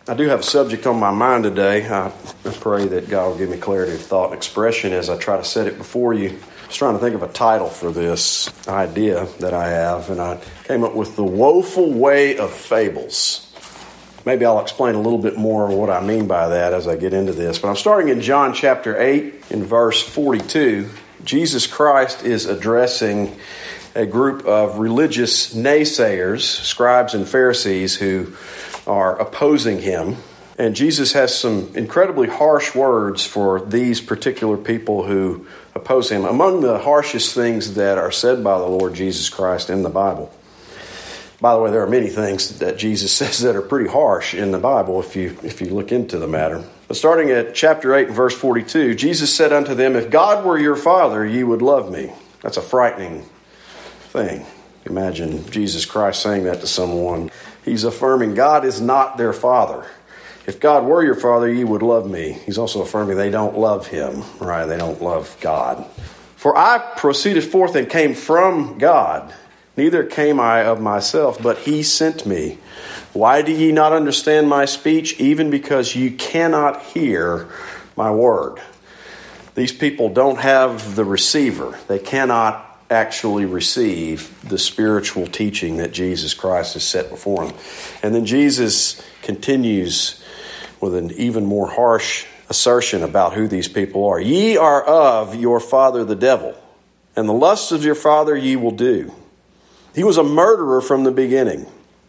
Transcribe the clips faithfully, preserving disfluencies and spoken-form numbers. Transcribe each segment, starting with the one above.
I do have a subject on my mind today. I pray that God will give me clarity of thought and expression as I try to set it before you. I was trying to think of a title for this idea that I have, and I came up with The Woeful Way of Fables. Maybe I'll explain a little bit more what I mean by that as I get into this. But I'm starting in John chapter eight in verse forty-two. Jesus Christ is addressing a group of religious naysayers, scribes and Pharisees, who are opposing him. And Jesus has some incredibly harsh words for these particular people who oppose him. Among the harshest things that are said by the Lord Jesus Christ in the Bible. By the way, there are many things that Jesus says that are pretty harsh in the Bible if you if you look into the matter. But starting at chapter eight and verse forty-two, Jesus said unto them, "If God were your Father, ye would love me." That's a frightening thing. Imagine Jesus Christ saying that to someone. He's affirming God is not their Father. If God were your Father, ye would love me. He's also affirming they don't love him, right? They don't love God. For I proceeded forth and came from God. Neither came I of myself, but he sent me. Why do ye not understand my speech? Even because you cannot hear my word. These people don't have the receiver. They cannot actually receive the spiritual teaching that Jesus Christ has set before them. And then Jesus continues with an even more harsh assertion about who these people are. Ye are of your father the devil, and the lusts of your father ye will do. He was a murderer from the beginning,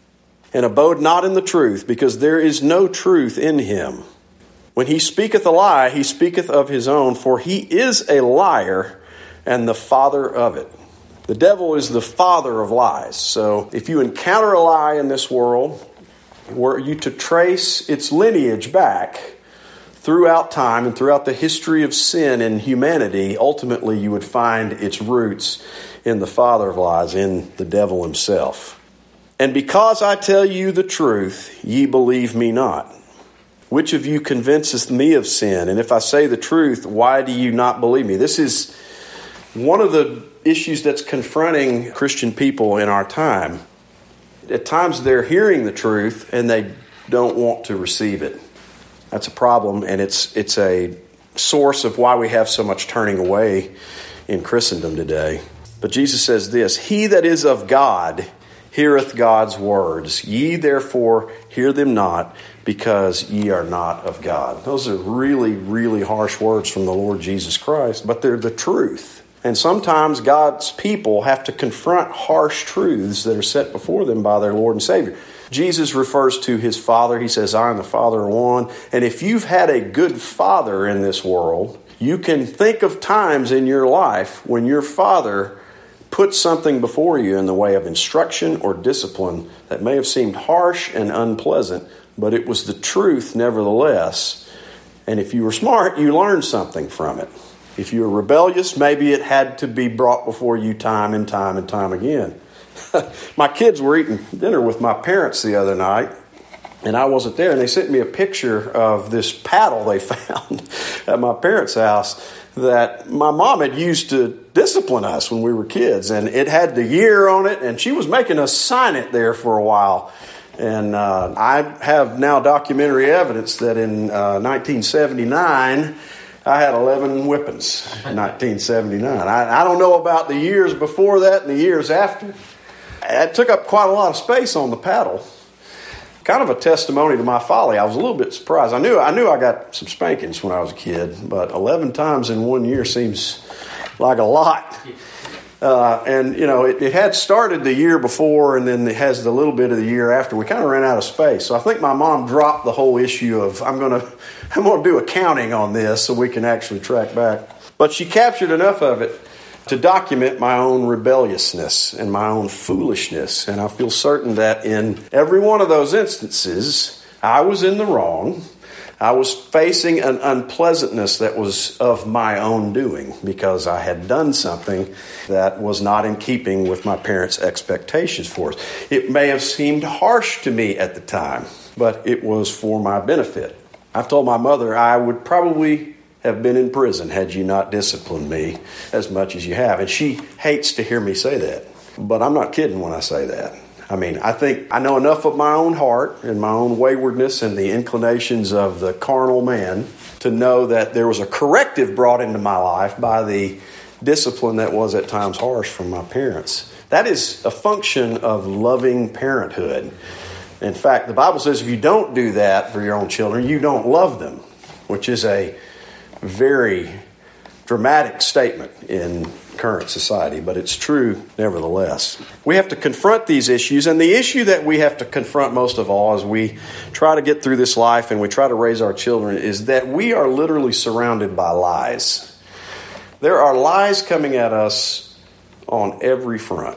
and abode not in the truth, because there is no truth in him. When he speaketh a lie, he speaketh of his own, for he is a liar and the father of it. The devil is the father of lies. So if you encounter a lie in this world, were you to trace its lineage back throughout time and throughout the history of sin and humanity, ultimately you would find its roots in the father of lies, in the devil himself. And because I tell you the truth, ye believe me not. Which of you convinceth me of sin? And if I say the truth, why do you not believe me? This is one of the issues that's confronting Christian people in our time. At times they're hearing the truth and they don't want to receive it. That's a problem, and it's it's a source of why we have so much turning away in Christendom today. But Jesus says this, "He that is of God heareth God's words. Ye therefore hear them not, because ye are not of God." Those are really, really harsh words from the Lord Jesus Christ, but they're the truth. And sometimes God's people have to confront harsh truths that are set before them by their Lord and Savior. Jesus refers to his Father. He says, "I and the Father are one." And if you've had a good father in this world, you can think of times in your life when your father put something before you in the way of instruction or discipline that may have seemed harsh and unpleasant, but it was the truth nevertheless. And if you were smart, you learned something from it. If you were rebellious, maybe it had to be brought before you time and time and time again. My kids were eating dinner with my parents the other night, and I wasn't there, and they sent me a picture of this paddle they found at my parents' house that my mom had used to discipline us when we were kids. And it had the year on it, and she was making us sign it there for a while. And uh, I have now documentary evidence that in uh, nineteen seventy-nine, I had eleven whippings in nineteen seventy-nine. I, I don't know about the years before that and the years after. It took up quite a lot of space on the paddle. Kind of a testimony to my folly. I was a little bit surprised. I knew I knew I got some spankings when I was a kid, but eleven times in one year seems like a lot. Uh, and, you know, it, it had started the year before, and then it has the little bit of the year after. We kind of ran out of space. So I think my mom dropped the whole issue of, I'm going to I'm going to do accounting on this so we can actually track back. But she captured enough of it to document my own rebelliousness and my own foolishness. And I feel certain that in every one of those instances, I was in the wrong. I was facing an unpleasantness that was of my own doing because I had done something that was not in keeping with my parents' expectations for us. It may have seemed harsh to me at the time, but it was for my benefit. I've told my mother I would probably have been in prison had you not disciplined me as much as you have. And she hates to hear me say that. But I'm not kidding when I say that. I mean, I think I know enough of my own heart and my own waywardness and the inclinations of the carnal man to know that there was a corrective brought into my life by the discipline that was at times harsh from my parents. That is a function of loving parenthood. In fact, the Bible says if you don't do that for your own children, you don't love them, which is a very dramatic statement in current society, but it's true nevertheless. We have to confront these issues, and the issue that we have to confront most of all as we try to get through this life and we try to raise our children is that we are literally surrounded by lies. There are lies coming at us on every front,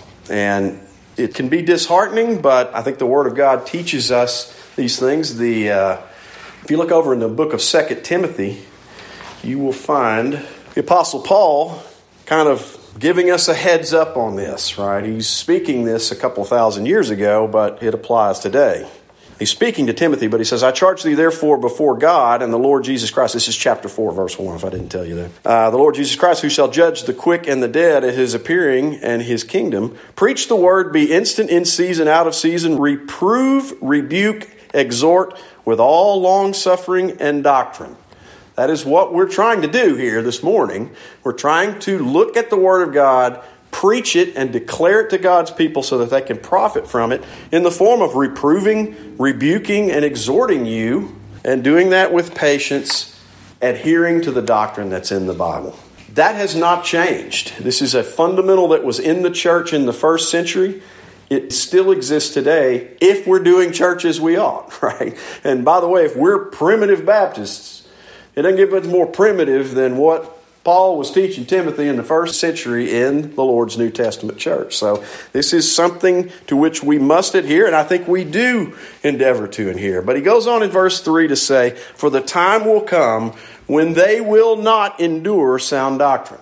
and it can be disheartening, but I think the Word of God teaches us these things. The uh, if you look over in the book of Second Timothy, you will find the Apostle Paul kind of giving us a heads up on this, right? He's speaking this a couple thousand years ago, but it applies today. He's speaking to Timothy, but he says, I charge thee therefore before God and the Lord Jesus Christ. This is chapter four, verse one, if I didn't tell you that. Uh, the Lord Jesus Christ, who shall judge the quick and the dead at his appearing and his kingdom. Preach the word, be instant in season, out of season. Reprove, rebuke, exhort with all long suffering and doctrine. That is what we're trying to do here this morning. We're trying to look at the Word of God, preach it, and declare it to God's people so that they can profit from it in the form of reproving, rebuking, and exhorting you, and doing that with patience, adhering to the doctrine that's in the Bible. That has not changed. This is a fundamental that was in the church in the first century. It still exists today if we're doing church as we ought, right? And by the way, if we're primitive Baptists, it doesn't get much more primitive than what Paul was teaching Timothy in the first century in the Lord's New Testament church. So this is something to which we must adhere, and I think we do endeavor to adhere. But he goes on in verse three to say, for the time will come when they will not endure sound doctrine.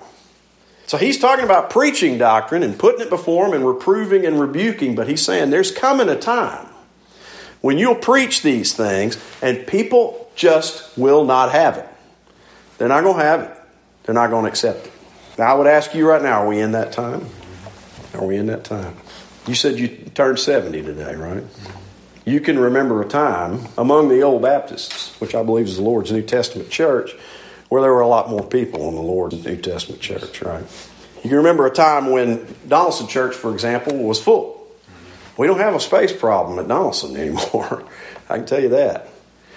So he's talking about preaching doctrine and putting it before them and reproving and rebuking, but he's saying there's coming a time when you'll preach these things and people just will not have it. They're not going to have it. They're not going to accept it. Now, I would ask you right now, are we in that time? Are we in that time? You said you turned seventy today, right? You can remember a time among the old Baptists, which I believe is the Lord's New Testament church, where there were a lot more people in the Lord's New Testament church, right? You can remember a time when Donaldson Church, for example, was full. We don't have a space problem at Donaldson anymore. I can tell you that.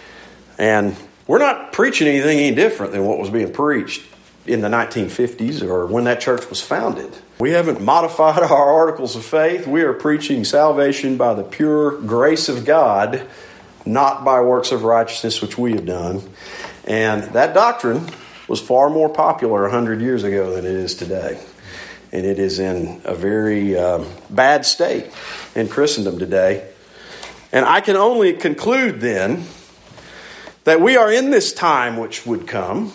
And we're not preaching anything any different than what was being preached in the nineteen fifties or when that church was founded. We haven't modified our articles of faith. We are preaching salvation by the pure grace of God, not by works of righteousness which we have done. And that doctrine was far more popular one hundred years ago than it is today. And it is in a very um, bad state in Christendom today. And I can only conclude then that we are in this time which would come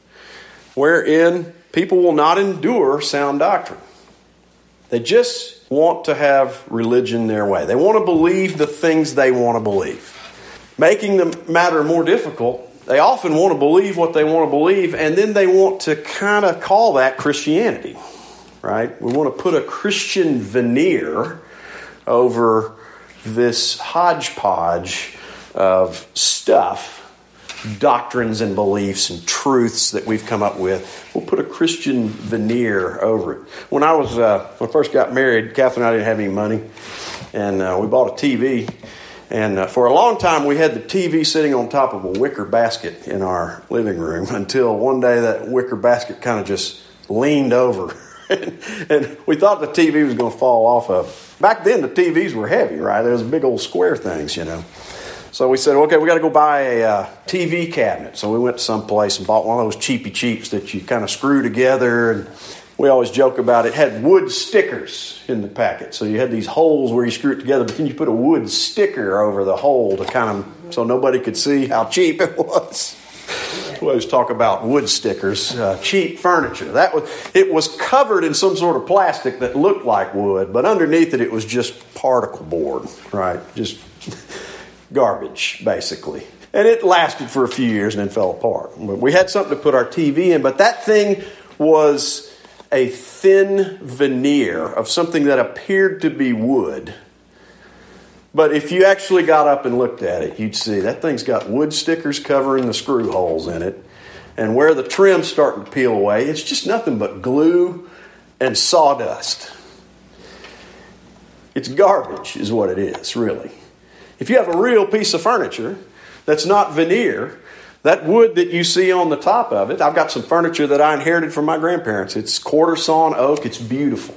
wherein people will not endure sound doctrine. They just want to have religion their way. They want to believe the things they want to believe. Making the matter more difficult, they often want to believe what they want to believe, and then they want to kind of call that Christianity, right? We want to put a Christian veneer over this hodgepodge of stuff, doctrines and beliefs and truths that we've come up with. We'll put a Christian veneer over it. When I was uh, when I first got married, Catherine and I didn't have any money, and uh, we bought a T V. And uh, for a long time, we had the T V sitting on top of a wicker basket in our living room until one day that wicker basket kind of just leaned over, and, and we thought the T V was going to fall off of. Back then, the T Vs were heavy, right? There was big old square things, you know. So we said, okay, we got to go buy a uh, T V cabinet. So we went to some place and bought one of those cheapy cheaps that you kind of screw together. And we always joke about it. It had wood stickers in the packet. So you had these holes where you screw it together, but then you put a wood sticker over the hole to kind of, so nobody could see how cheap it was. We always talk about wood stickers, uh, cheap furniture. That was, it was covered in some sort of plastic that looked like wood, but underneath it, it was just particle board, right? Just garbage, basically. And it lasted for a few years and then fell apart. We had something to put our T V in, but that thing was a thin veneer of something that appeared to be wood But if you actually got up and looked at it, you'd see that thing's got wood stickers covering the screw holes in it. And where the trim's starting to peel away, it's just nothing but glue and sawdust. It's garbage is what it is, really. If you have a real piece of furniture that's not veneer, that wood that you see on the top of it, I've got some furniture that I inherited from my grandparents. It's quarter sawn oak. It's beautiful.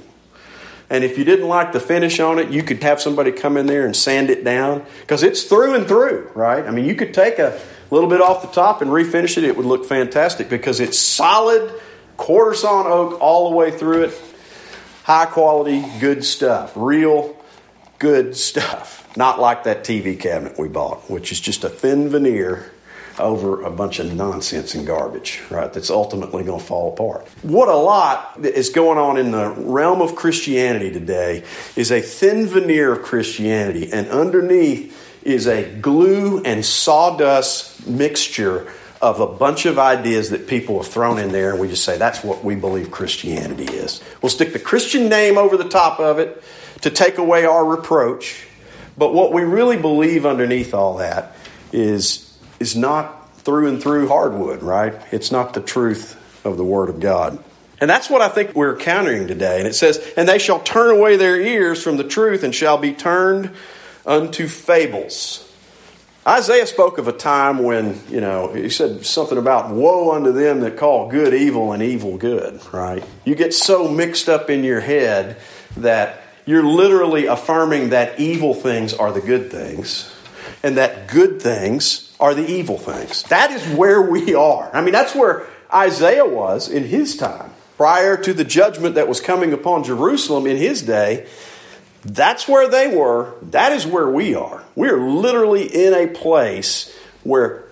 And if you didn't like the finish on it, you could have somebody come in there and sand it down because it's through and through, right? I mean, you could take a little bit off the top and refinish it. It would look fantastic because it's solid quarter sawn oak all the way through it. High quality, good stuff. Real good stuff. Not like that T V cabinet we bought, which is just a thin veneer over a bunch of nonsense and garbage, right, that's ultimately going to fall apart. What a lot is going on in the realm of Christianity today is a thin veneer of Christianity, and underneath is a glue and sawdust mixture of a bunch of ideas that people have thrown in there, and we just say that's what we believe Christianity is. We'll stick the Christian name over the top of it to take away our reproach, but what we really believe underneath all that is is not through and through hardwood, right? It's not the truth of the Word of God. And that's what I think we're encountering today. And it says, and they shall turn away their ears from the truth and shall be turned unto fables. Isaiah spoke of a time when, you know, he said something about woe unto them that call good evil and evil good, right? You get so mixed up in your head that you're literally affirming that evil things are the good things and that good things are the evil things. That is where we are. I mean, that's where Isaiah was in his time. Prior to the judgment that was coming upon Jerusalem in his day, that's where they were. That is where we are. We're literally in a place where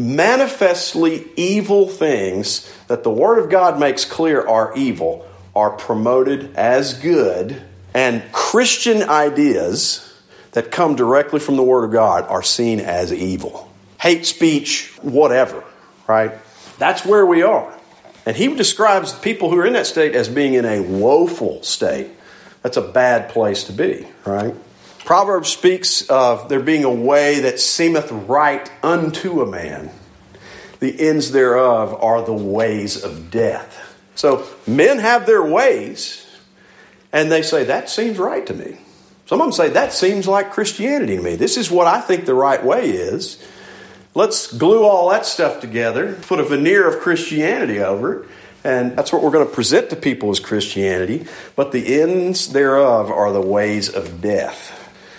manifestly evil things that the Word of God makes clear are evil are promoted as good, and Christian ideas that come directly from the Word of God are seen as evil. Hate speech, whatever, right? That's where we are. And he describes people who are in that state as being in a woeful state. That's a bad place to be, right? Proverbs speaks of there being a way that seemeth right unto a man. The ends thereof are the ways of death. So men have their ways, and they say, that seems right to me. Some of them say, that seems like Christianity to me. This is what I think the right way is. Let's glue all that stuff together, put a veneer of Christianity over it, and that's what we're going to present to people as Christianity. But the ends thereof are the ways of death.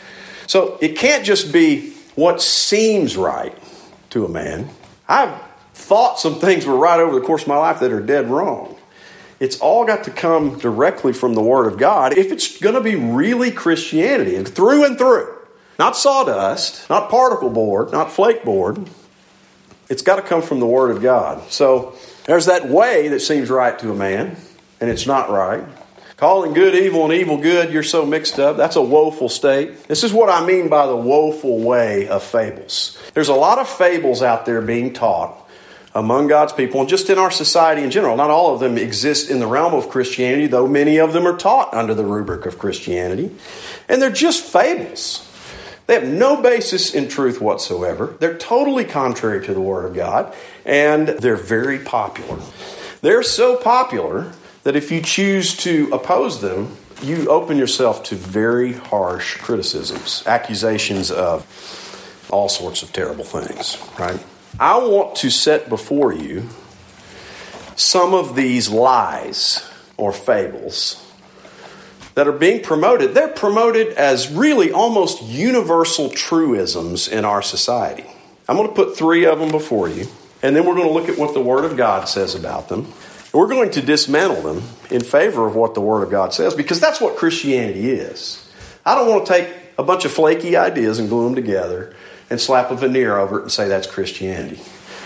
So it can't just be what seems right to a man. I've thought some things were right over the course of my life that are dead wrong. It's all got to come directly from the Word of God if it's going to be really Christianity, and through and through. Not sawdust, not particle board, not flake board. It's got to come from the Word of God. So there's that way that seems right to a man, and it's not right. Calling good evil and evil good, you're so mixed up. That's a woeful state. This is what I mean by the woeful way of fables. There's a lot of fables out there being taught among God's people, and just in our society in general. Not all of them exist in the realm of Christianity, though many of them are taught under the rubric of Christianity. And they're just fables. They have no basis in truth whatsoever. They're totally contrary to the Word of God, and they're very popular. They're so popular that if you choose to oppose them, you open yourself to very harsh criticisms, accusations of all sorts of terrible things, right? I want to set before you some of these lies or fables that are being promoted. They're promoted as really almost universal truisms in our society. I'm going to put three of them before you, and then we're going to look at what the Word of God says about them. And we're going to dismantle them in favor of what the Word of God says, because that's what Christianity is. I don't want to take a bunch of flaky ideas and glue them together and slap a veneer over it and say that's Christianity.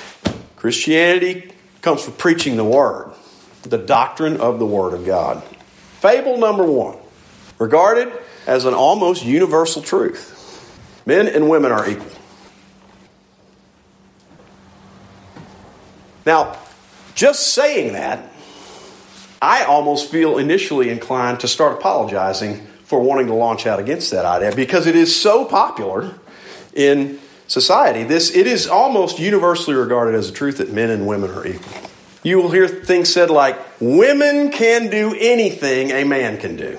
Christianity comes from preaching the Word, the doctrine of the Word of God. Fable number one, regarded as an almost universal truth. Men and women are equal. Now, just saying that, I almost feel initially inclined to start apologizing for wanting to launch out against that idea because it is so popular in society. This it is almost universally regarded as a truth that men and women are equal. You will hear things said like, women can do anything a man can do.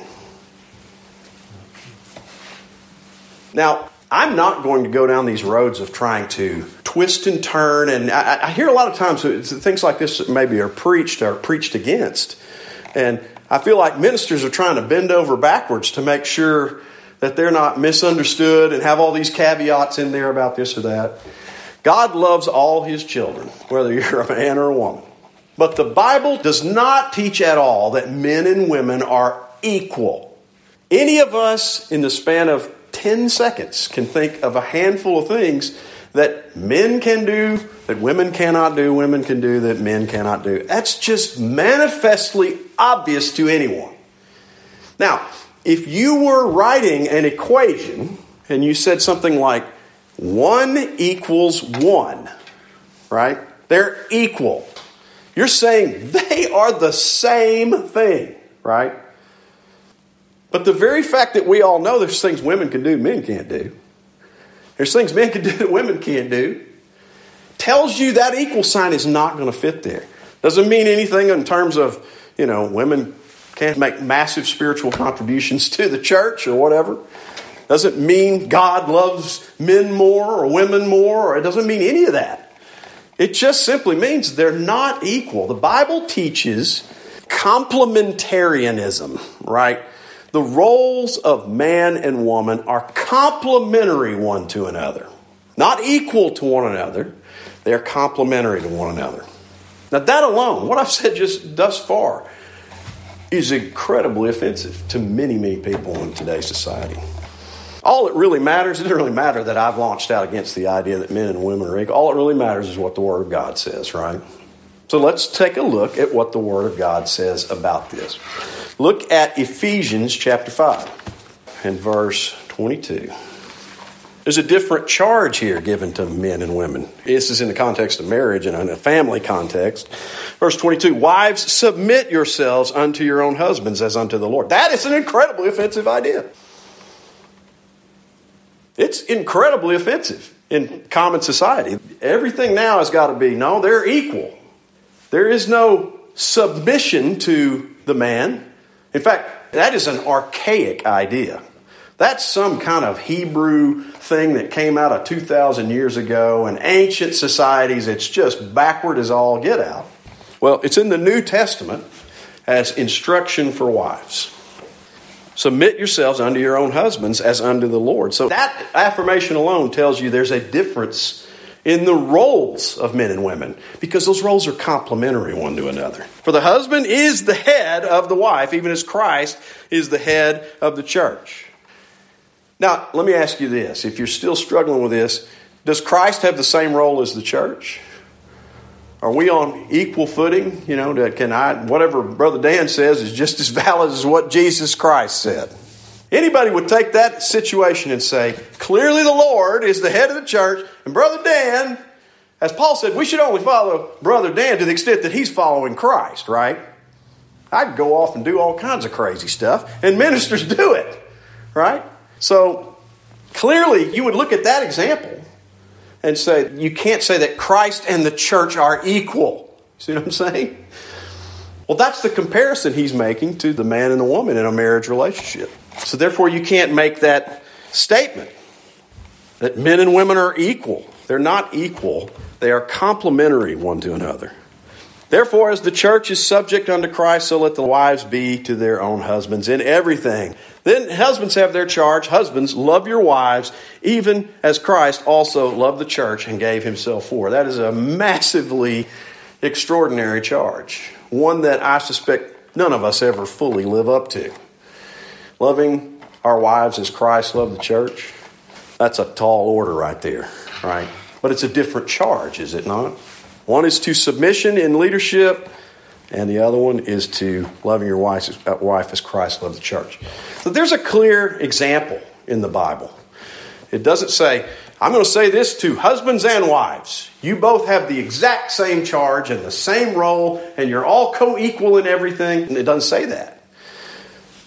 Now, I'm not going to go down these roads of trying to twist and turn. And I, I hear a lot of times things like this maybe are preached or preached against. And I feel like ministers are trying to bend over backwards to make sure that they're not misunderstood and have all these caveats in there about this or that. God loves all his children, whether you're a man or a woman. But the Bible does not teach at all that men and women are equal. Any of us in the span of ten seconds can think of a handful of things that men can do, that women cannot do, women can do, that men cannot do. That's just manifestly obvious to anyone. Now, if you were writing an equation and you said something like one equals one, right? They're equal. You're saying they are the same thing, right? But the very fact that we all know there's things women can do, men can't do. There's things men can do that women can't do. Tells you that equal sign is not going to fit there. Doesn't mean anything in terms of, you know, women can't make massive spiritual contributions to the church or whatever. Doesn't mean God loves men more or women more, or it doesn't mean any of that. It just simply means they're not equal. The Bible teaches complementarianism, right? The roles of man and woman are complementary one to another. Not equal to one another. They're complementary to one another. Now that alone, what I've said just thus far, is incredibly offensive to many, many people in today's society. All it really matters, it doesn't really matter that I've launched out against the idea that men and women are equal. All it really matters is what the Word of God says, right? So let's take a look at what the Word of God says about this. Look at Ephesians chapter five and verse twenty-two. There's a different charge here given to men and women. This is in the context of marriage and in a family context. Verse twenty-two, wives, submit yourselves unto your own husbands as unto the Lord. That is an incredibly offensive idea. It's incredibly offensive in common society. Everything now has got to be, no, they're equal. There is no submission to the man. In fact, that is an archaic idea. That's some kind of Hebrew thing that came out of two thousand years ago. In ancient societies, it's just backward as all get out. Well, it's in the New Testament as instruction for wives. Submit yourselves unto your own husbands as unto the Lord. So that affirmation alone tells you there's a difference in the roles of men and women, because those roles are complementary one to another. For the husband is the head of the wife, even as Christ is the head of the church. Now, let me ask you this. If you're still struggling with this, does Christ have the same role as the church? Are we on equal footing? You know, can I, whatever Brother Dan says is just as valid as what Jesus Christ said. Anybody would take that situation and say, clearly the Lord is the head of the church, and Brother Dan, as Paul said, we should only follow Brother Dan to the extent that he's following Christ, right? I'd go off and do all kinds of crazy stuff, and ministers do it, right? So clearly you would look at that example and say, you can't say that Christ and the church are equal. See what I'm saying? Well, that's the comparison he's making to the man and the woman in a marriage relationship. So therefore, you can't make that statement that men and women are equal. They're not equal. They are complementary one to another. Therefore, as the church is subject unto Christ, so let the wives be to their own husbands in everything. Then husbands have their charge. Husbands, love your wives, even as Christ also loved the church and gave himself for. That is a massively extraordinary charge. One that I suspect none of us ever fully live up to. Loving our wives as Christ loved the church, that's a tall order right there, right? But it's a different charge, is it not? One is to submission in leadership, and the other one is to loving your wife as Christ loved the church. So there's a clear example in the Bible. It doesn't say, I'm going to say this to husbands and wives. You both have the exact same charge and the same role, and you're all co-equal in everything. And it doesn't say that.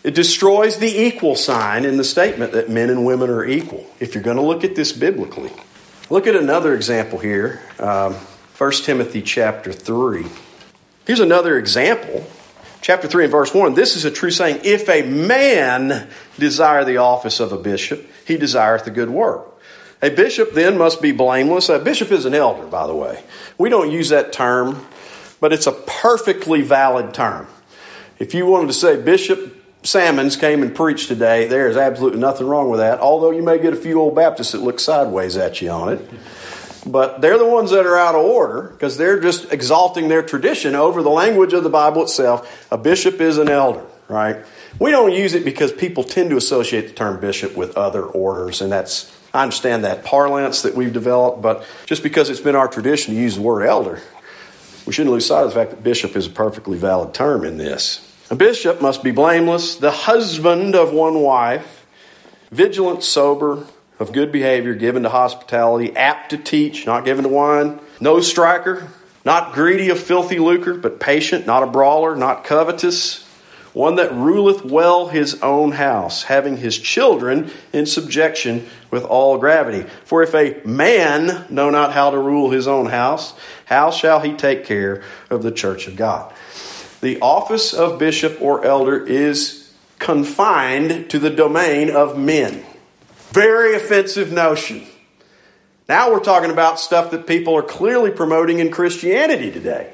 It destroys the equal sign in the statement that men and women are equal, if you're going to look at this biblically. Look at another example here, um, First Timothy chapter three. Here's another example. Chapter three and verse one, this is a true saying, if a man desire the office of a bishop, he desireth a good work. A bishop then must be blameless. A bishop is an elder, by the way. We don't use that term, but it's a perfectly valid term. If you wanted to say Bishop Salmons came and preached today, there is absolutely nothing wrong with that, although you may get a few old Baptists that look sideways at you on it. But they're the ones that are out of order because they're just exalting their tradition over the language of the Bible itself. A bishop is an elder, right? We don't use it because people tend to associate the term bishop with other orders, and that's, I understand that parlance that we've developed, but just because it's been our tradition to use the word elder, we shouldn't lose sight of the fact that bishop is a perfectly valid term in this. A bishop must be blameless, the husband of one wife, vigilant, sober, of good behavior, given to hospitality, apt to teach, not given to wine, no striker, not greedy of filthy lucre, but patient, not a brawler, not covetous, one that ruleth well his own house, having his children in subjection with all gravity. For if a man know not how to rule his own house, how shall he take care of the church of God? The office of bishop or elder is confined to the domain of men. Very offensive notion. Now we're talking about stuff that people are clearly promoting in Christianity today.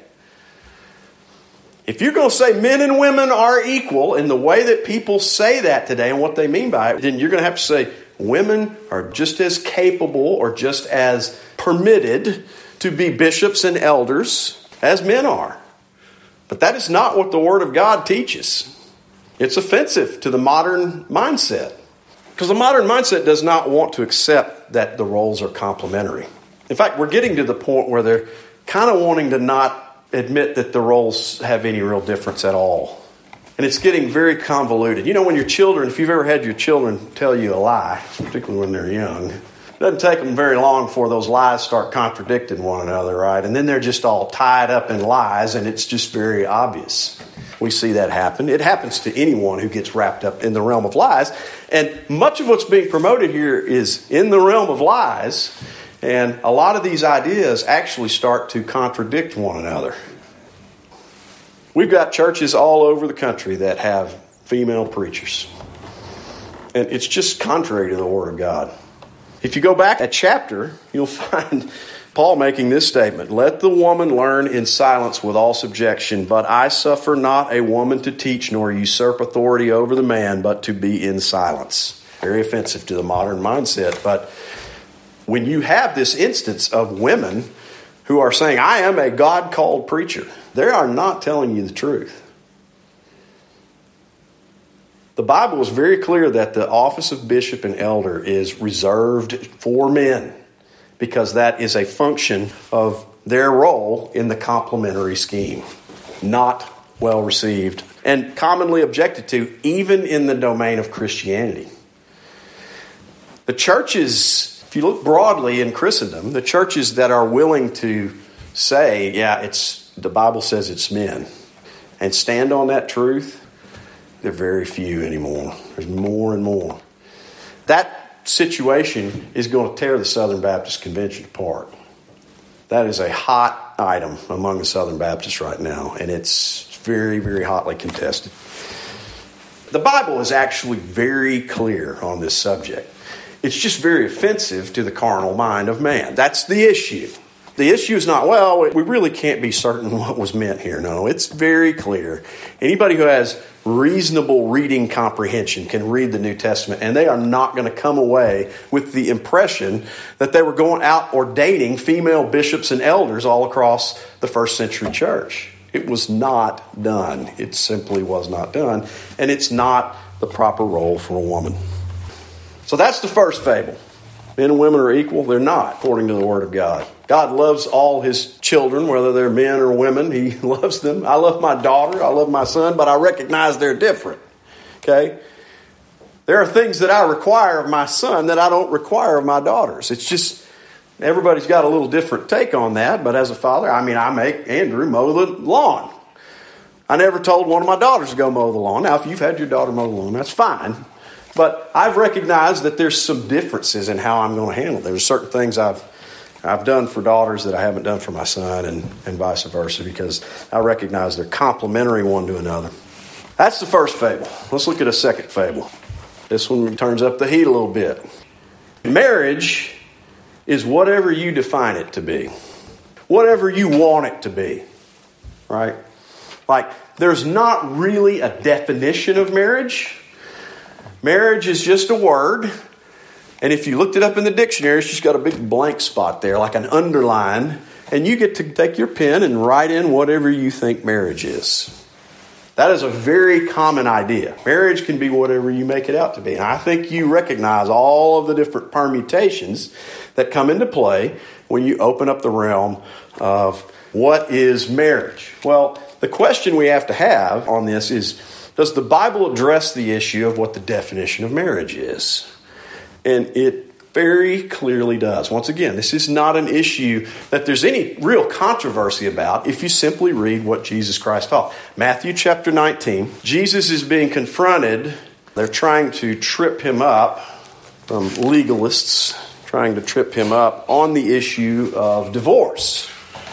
If you're going to say men and women are equal in the way that people say that today and what they mean by it, then you're going to have to say women are just as capable or just as permitted to be bishops and elders as men are. But that is not what the Word of God teaches. It's offensive to the modern mindset. Because the modern mindset does not want to accept that the roles are complementary. In fact, we're getting to the point where they're kind of wanting to not admit that the roles have any real difference at all. And it's getting very convoluted. You know, when your children, if you've ever had your children tell you a lie, particularly when they're young, it doesn't take them very long before those lies start contradicting one another, right? And then they're just all tied up in lies, and it's just very obvious. We see that happen. It happens to anyone who gets wrapped up in the realm of lies. And much of what's being promoted here is in the realm of lies. And a lot of these ideas actually start to contradict one another. We've got churches all over the country that have female preachers. And it's just contrary to the Word of God. If you go back a chapter, you'll find Paul making this statement, let the woman learn in silence with all subjection, but I suffer not a woman to teach nor usurp authority over the man, but to be in silence. Very offensive to the modern mindset. But when you have this instance of women who are saying, I am a God-called preacher, they are not telling you the truth. The Bible is very clear that the office of bishop and elder is reserved for men, because that is a function of their role in the complementary scheme. Not well received and commonly objected to, even in the domain of Christianity. The churches, if you look broadly in Christendom, the churches that are willing to say, yeah, it's the Bible says it's men, and stand on that truth, they're very few anymore. There's more and more. That situation is going to tear the Southern Baptist Convention apart. That is a hot item among the Southern Baptists right now, and it's very, very hotly contested. The Bible is actually very clear on this subject. It's just very offensive to the carnal mind of man. That's the issue. The issue is not, well, we really can't be certain what was meant here. No, it's very clear. Anybody who has reasonable reading comprehension can read the New Testament, and they are not going to come away with the impression that they were going out ordaining female bishops and elders all across the first century church. It was not done. It simply was not done, and it's not the proper role for a woman. So that's the first fable. Men and women are equal. They're not, according to the Word of God. God loves all His children, whether they're men or women. He loves them. I love my daughter. I love my son, but I recognize they're different. Okay? There are things that I require of my son that I don't require of my daughters. It's just, everybody's got a little different take on that. But as a father, I mean, I make Andrew mow the lawn. I never told one of my daughters to go mow the lawn. Now, if you've had your daughter mow the lawn, that's fine. But I've recognized that there's some differences in how I'm going to handle it. There's certain things I've I've done for daughters that I haven't done for my son, and, and vice versa, because I recognize they're complementary one to another. That's the first fable. Let's look at a second fable. This one turns up the heat a little bit. Marriage is whatever you define it to be. Whatever you want it to be. Right? Like, there's not really a definition of marriage. Marriage is just a word. And if you looked it up in the dictionary, it's just got a big blank spot there, like an underline. And you get to take your pen and write in whatever you think marriage is. That is a very common idea. Marriage can be whatever you make it out to be. And I think you recognize all of the different permutations that come into play when you open up the realm of what is marriage. Well, the question we have to have on this is, does the Bible address the issue of what the definition of marriage is? And it very clearly does. Once again, this is not an issue that there's any real controversy about if you simply read what Jesus Christ taught. Matthew chapter nineteen, Jesus is being confronted. They're trying to trip him up, from legalists trying to trip him up on the issue of divorce.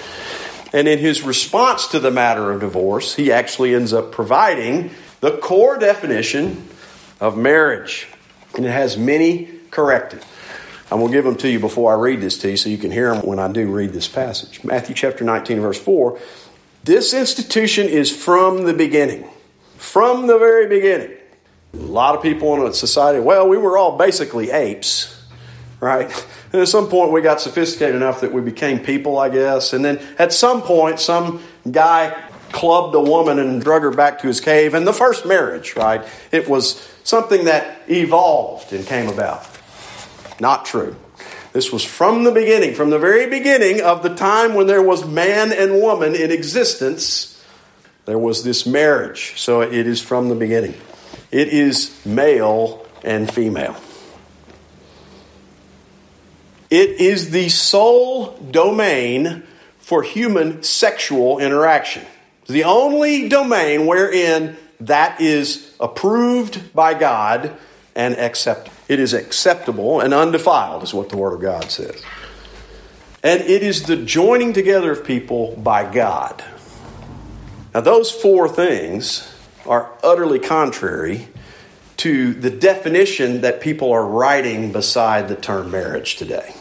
And in his response to the matter of divorce, he actually ends up providing the core definition of marriage. And it has many corrected. I'm going to give them to you before I read this to you so you can hear them when I do read this passage. Matthew chapter nineteen, verse four. This institution is from the beginning. From the very beginning. A lot of people in a society, well, we were all basically apes, right? And at some point we got sophisticated enough that we became people, I guess. And then at some point, some guy clubbed a woman and drug her back to his cave. And the first marriage, right? It was something that evolved and came about. Not true. This was from the beginning, from the very beginning of the time when there was man and woman in existence, there was this marriage. So it is from the beginning. It is male and female. It is the sole domain for human sexual interaction. It's the only domain wherein that is approved by God and accepted. It is acceptable and undefiled, is what the Word of God says. And it is the joining together of people by God. Now, those four things are utterly contrary to the definition that people are writing beside the term marriage today.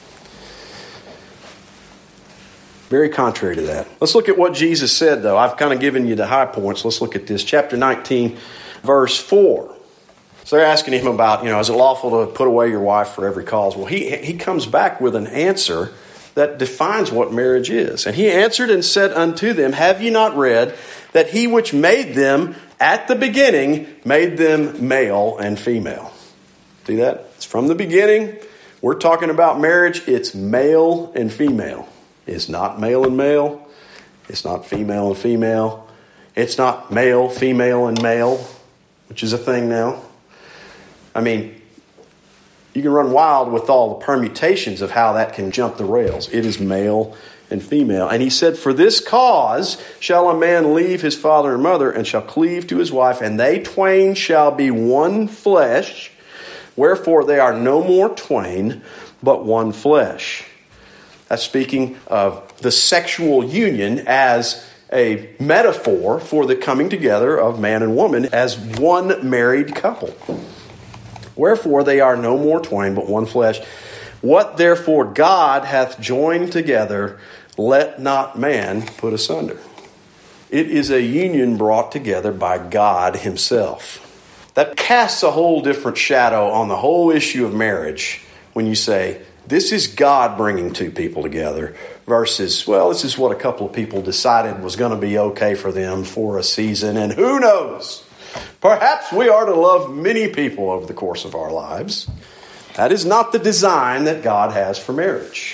Very contrary to that. Let's look at what Jesus said, though. I've kind of given you the high points. Let's look at this. Chapter nineteen, verse four. So they're asking him about, you know, is it lawful to put away your wife for every cause? Well, he, he comes back with an answer that defines what marriage is. And he answered and said unto them, have ye not read that he which made them at the beginning made them male and female? See that? It's from the beginning. We're talking about marriage. It's male and female. It's not male and male. It's not female and female. It's not male, female, and male, which is a thing now. I mean, you can run wild with all the permutations of how that can jump the rails. It is male and female. And he said, for this cause shall a man leave his father and mother, and shall cleave to his wife, and they twain shall be one flesh. Wherefore they are no more twain, but one flesh. That's speaking of the sexual union as a metaphor for the coming together of man and woman as one married couple. Wherefore they are no more twain, but one flesh. What therefore God hath joined together, let not man put asunder. It is a union brought together by God himself. That casts a whole different shadow on the whole issue of marriage when you say, this is God bringing two people together versus, well, this is what a couple of people decided was going to be okay for them for a season. And who knows? Perhaps we are to love many people over the course of our lives. That is not the design that God has for marriage.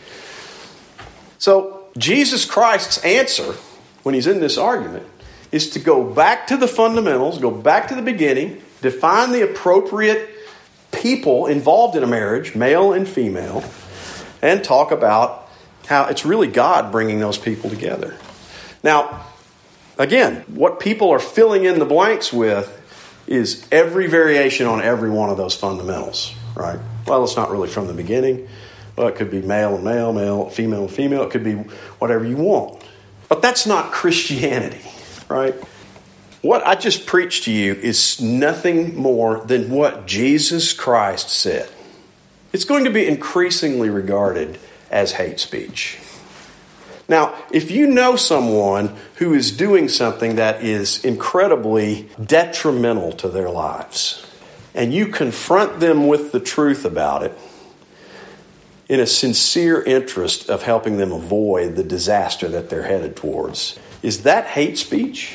So Jesus Christ's answer when he's in this argument is to go back to the fundamentals, go back to the beginning, define the appropriate people involved in a marriage, male and female, and talk about how it's really God bringing those people together. Now, Again, what people are filling in the blanks with is every variation on every one of those fundamentals, right? Well, it's not really from the beginning. Well, it could be male and male, male, female and female. It could be whatever you want. But that's not Christianity, right? What I just preached to you is nothing more than what Jesus Christ said. It's going to be increasingly regarded as hate speech. Now, if you know someone who is doing something that is incredibly detrimental to their lives, and you confront them with the truth about it in a sincere interest of helping them avoid the disaster that they're headed towards, is that hate speech?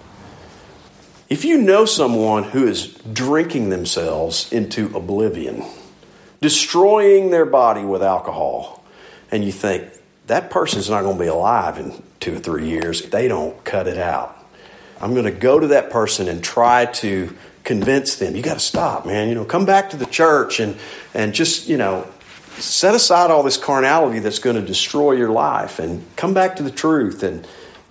If you know someone who is drinking themselves into oblivion, destroying their body with alcohol, and you think, that person's not going to be alive in two or three years if they don't cut it out. I'm going to go to that person and try to convince them, you got to stop, man. You know, come back to the church and, and just, you know, set aside all this carnality that's going to destroy your life and come back to the truth. And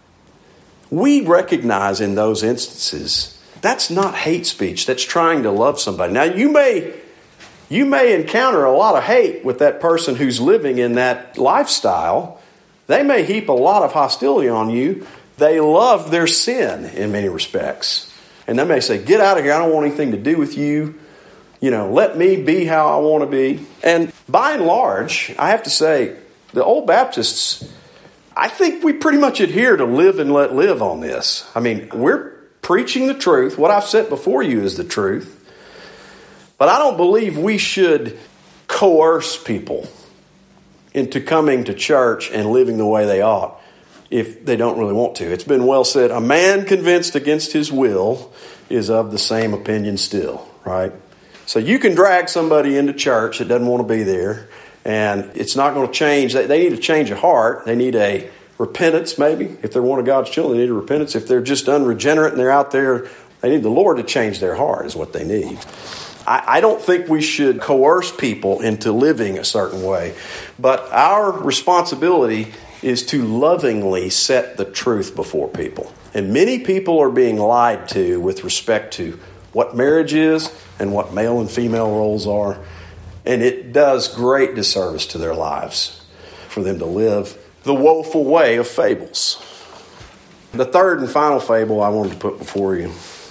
we recognize in those instances, that's not hate speech. That's trying to love somebody. Now, you may... You may encounter a lot of hate with that person who's living in that lifestyle. They may heap a lot of hostility on you. They love their sin in many respects. And they may say, get out of here. I don't want anything to do with you. You know, let me be how I want to be. And by and large, I have to say, the old Baptists, I think we pretty much adhere to live and let live on this. I mean, we're preaching the truth. What I've set before you is the truth. But I don't believe we should coerce people into coming to church and living the way they ought if they don't really want to. It's been well said, a man convinced against his will is of the same opinion still, right? So you can drag somebody into church that doesn't want to be there, and it's not going to change. They need a change of heart. They need a repentance, maybe. If they're one of God's children, they need a repentance. If they're just unregenerate and they're out there, they need the Lord to change their heart is what they need. I don't think we should coerce people into living a certain way, but our responsibility is to lovingly set the truth before people. And many people are being lied to with respect to what marriage is and what male and female roles are. And it does great disservice to their lives for them to live the woeful way of fables. The third and final fable I wanted to put before you.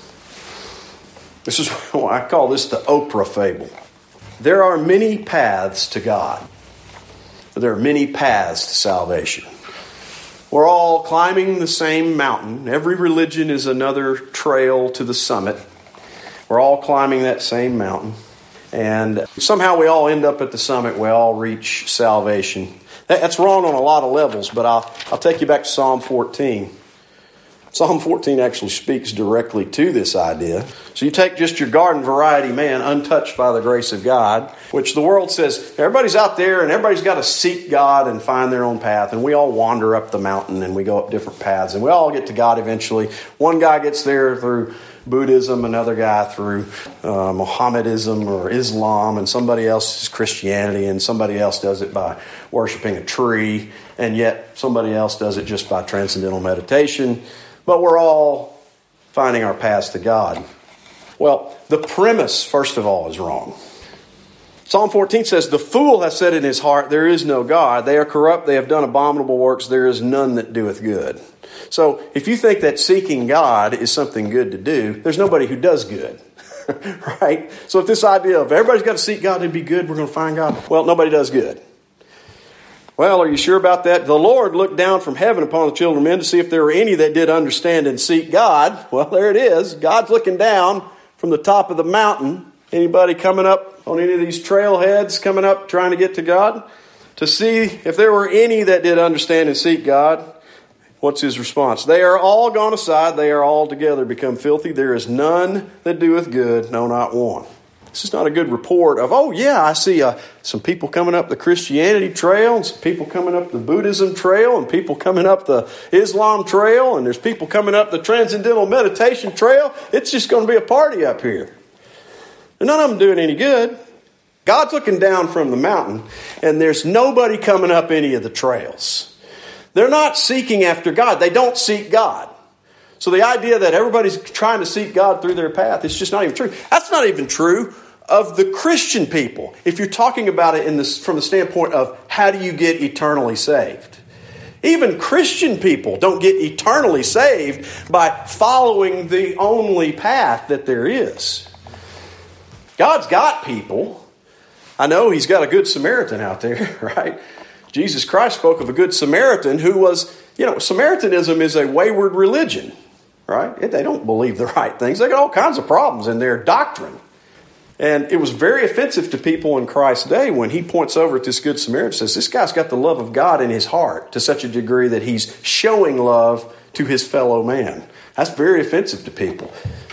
This is what I call this the Oprah fable. There are many paths to God. There are many paths to salvation. We're all climbing the same mountain. Every religion is another trail to the summit. We're all climbing that same mountain. And somehow we all end up at the summit. We all reach salvation. That's wrong on a lot of levels, but I'll, I'll take you back to Psalm fourteen. Psalm fourteen actually speaks directly to this idea. So you take just your garden variety man, untouched by the grace of God, which the world says everybody's out there and everybody's got to seek God and find their own path. And we all wander up the mountain and we go up different paths and we all get to God eventually. One guy gets there through Buddhism, another guy through uh, Mohammedism or Islam, and somebody else is Christianity, and somebody else does it by worshiping a tree, and yet somebody else does it just by transcendental meditation. But we're all finding our paths to God. Well, the premise, first of all, is wrong. Psalm fourteen says, the fool has said in his heart, there is no God. They are corrupt, they have done abominable works, there is none that doeth good. So if you think that seeking God is something good to do, there's nobody who does good. Right? So if this idea of everybody's got to seek God to be good, we're going to find God. Well, nobody does good. Well, are you sure about that? The Lord looked down from heaven upon the children of men to see if there were any that did understand and seek God. Well, there it is. God's looking down from the top of the mountain. Anybody coming up on any of these trailheads coming up trying to get to God? To see if there were any that did understand and seek God. What's his response? They are all gone aside. They are all together become filthy. There is none that doeth good, no, not one. This is not a good report of, oh yeah, I see uh, some people coming up the Christianity trail and some people coming up the Buddhism trail and people coming up the Islam trail and there's people coming up the Transcendental Meditation trail. It's just going to be a party up here. And none of them doing any good. God's looking down from the mountain and there's nobody coming up any of the trails. They're not seeking after God. They don't seek God. So the idea that everybody's trying to seek God through their path, it's just not even true. That's not even true of the Christian people. If you're talking about it in this, from the standpoint of how do you get eternally saved? Even Christian people don't get eternally saved by following the only path that there is. God's got people. I know He's got a good Samaritan out there, right? Jesus Christ spoke of a good Samaritan who was, you know, Samaritanism is a wayward religion, right? They don't believe the right things. They got all kinds of problems in their doctrine. And it was very offensive to people in Christ's day when He points over at this good Samaritan and says, this guy's got the love of God in his heart to such a degree that he's showing love to his fellow man. That's very offensive to people.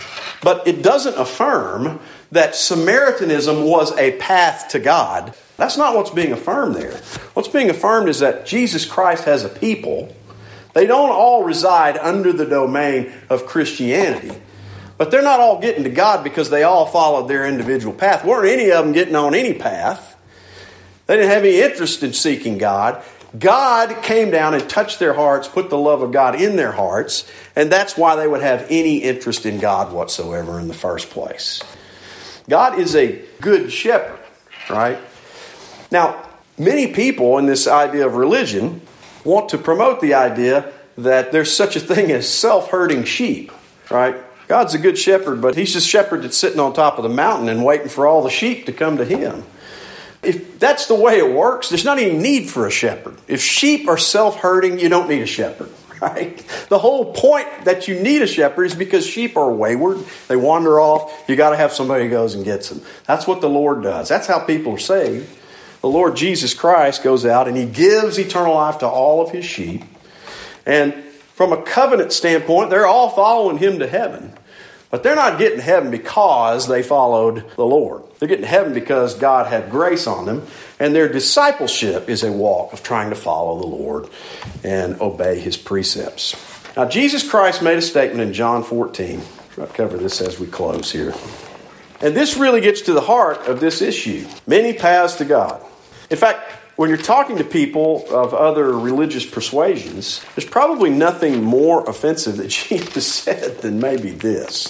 But it doesn't affirm that Samaritanism was a path to God. That's not what's being affirmed there. What's being affirmed is that Jesus Christ has a people. They don't all reside under the domain of Christianity. But they're not all getting to God because they all followed their individual path. Weren't any of them getting on any path. They didn't have any interest in seeking God. God came down and touched their hearts, put the love of God in their hearts, and that's why they would have any interest in God whatsoever in the first place. God is a good shepherd, right? Now, many people in this idea of religion want to promote the idea that there's such a thing as self-herding sheep, right? God's a good shepherd, but He's just a shepherd that's sitting on top of the mountain and waiting for all the sheep to come to Him. If that's the way it works, there's not any need for a shepherd. If sheep are self-herding, you don't need a shepherd, right? The whole point that you need a shepherd is because sheep are wayward. They wander off. You got to have somebody who goes and gets them. That's what the Lord does. That's how people are saved. The Lord Jesus Christ goes out and He gives eternal life to all of His sheep. And from a covenant standpoint, they're all following Him to heaven. But they're not getting to heaven because they followed the Lord. They're getting to heaven because God had grace on them. And their discipleship is a walk of trying to follow the Lord and obey His precepts. Now, Jesus Christ made a statement in John fourteen. I'll cover this as we close here. And this really gets to the heart of this issue. Many paths to God. In fact, when you're talking to people of other religious persuasions, there's probably nothing more offensive that Jesus said than maybe this.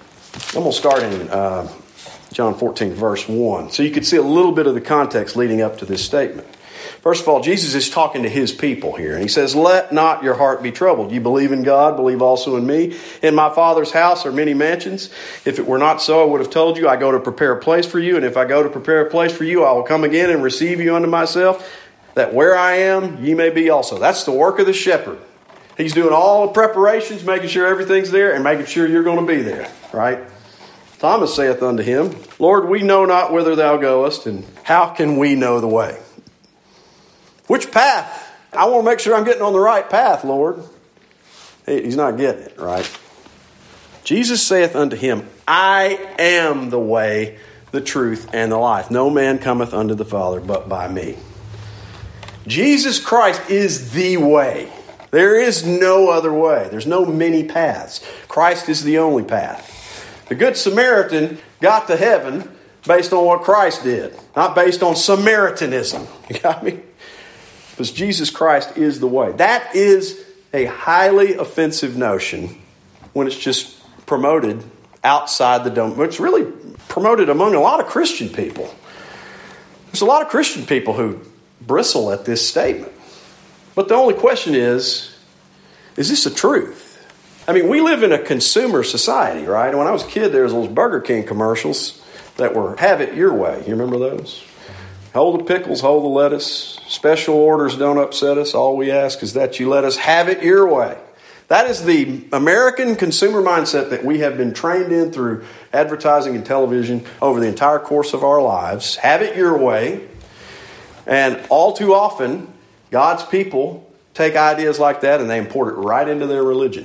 I'm going to start in uh, John fourteen, verse one, so you can see a little bit of the context leading up to this statement. First of all, Jesus is talking to His people here, and He says, let not your heart be troubled. You believe in God, believe also in me. In my Father's house are many mansions. If it were not so, I would have told you, I go to prepare a place for you, and if I go to prepare a place for you, I will come again and receive you unto myself, that where I am, ye may be also. That's the work of the shepherd. He's doing all the preparations, making sure everything's there, and making sure you're going to be there, right? Thomas saith unto Him, Lord, we know not whither thou goest, and how can we know the way? Which path? I want to make sure I'm getting on the right path, Lord. He's not getting it, right? Jesus saith unto him, I am the way, the truth, and the life. No man cometh unto the Father but by me. Jesus Christ is the way. There is no other way. There's no many paths. Christ is the only path. The Good Samaritan got to heaven based on what Christ did, not based on Samaritanism. You got me? Because Jesus Christ is the way. That is a highly offensive notion when it's just promoted outside the domain. It's really promoted among a lot of Christian people. There's a lot of Christian people who bristle at this statement. But the only question is, is this the truth? I mean, we live in a consumer society, right? When I was a kid, there was those Burger King commercials that were, have it your way. You remember those? Hold the pickles, hold the lettuce. Special orders don't upset us. All we ask is that you let us have it your way. That is the American consumer mindset that we have been trained in through advertising and television over the entire course of our lives. Have it your way. And all too often, God's people take ideas like that and they import it right into their religion.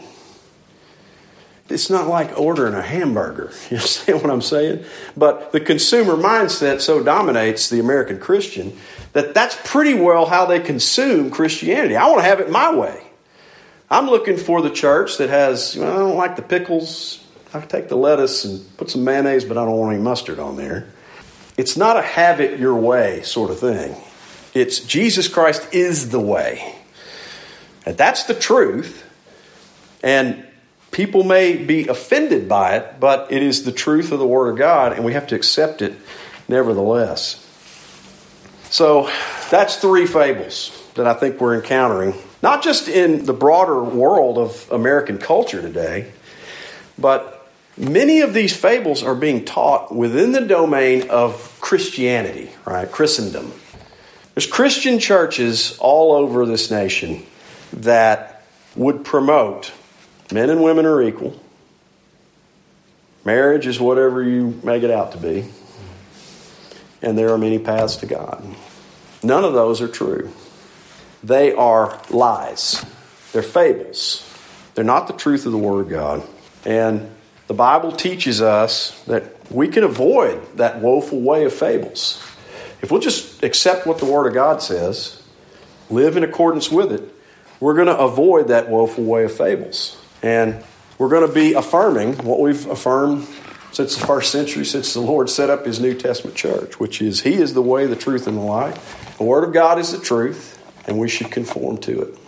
It's not like ordering a hamburger. You understand what I'm saying? But the consumer mindset so dominates the American Christian that that's pretty well how they consume Christianity. I want to have it my way. I'm looking for the church that has, well, I don't like the pickles. I can take the lettuce and put some mayonnaise, but I don't want any mustard on there. It's not a have it your way sort of thing. It's Jesus Christ is the way. And that's the truth. And People may be offended by it, but it is the truth of the Word of God, and we have to accept it nevertheless. So that's three fables that I think we're encountering, not just in the broader world of American culture today, but many of these fables are being taught within the domain of Christianity, right? Christendom. There's Christian churches all over this nation that would promote men and women are equal. Marriage is whatever you make it out to be. And there are many paths to God. None of those are true. They are lies. They're fables. They're not the truth of the Word of God. And the Bible teaches us that we can avoid that woeful way of fables. If we'll just accept what the Word of God says, live in accordance with it, we're going to avoid that woeful way of fables. And we're going to be affirming what we've affirmed since the first century, since the Lord set up His New Testament church, which is He is the way, the truth, and the light. The Word of God is the truth, and we should conform to it.